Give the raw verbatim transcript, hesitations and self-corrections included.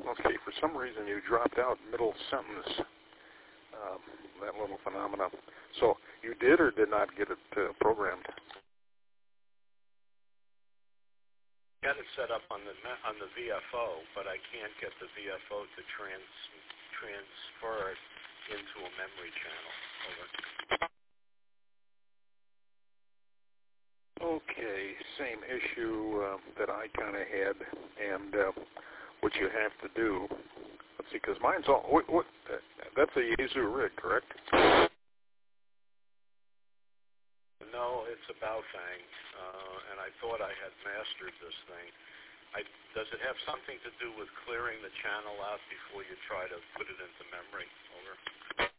Okay, for some reason you dropped out middle sentence, um, that little phenomenon. So you did or did not get it uh, programmed? I got it set up on the on the V F O, but I can't get the V F O to trans transfer it into a memory channel. Over. Okay, same issue uh, that I kind of had, and uh, what you have to do. Let's see, because mine's all. What? what uh, that's a Yaesu rig, correct? No, it's a Baofeng, uh, and I thought I had mastered this thing. I, does it have something to do with clearing the channel out before you try to put it into memory? Over.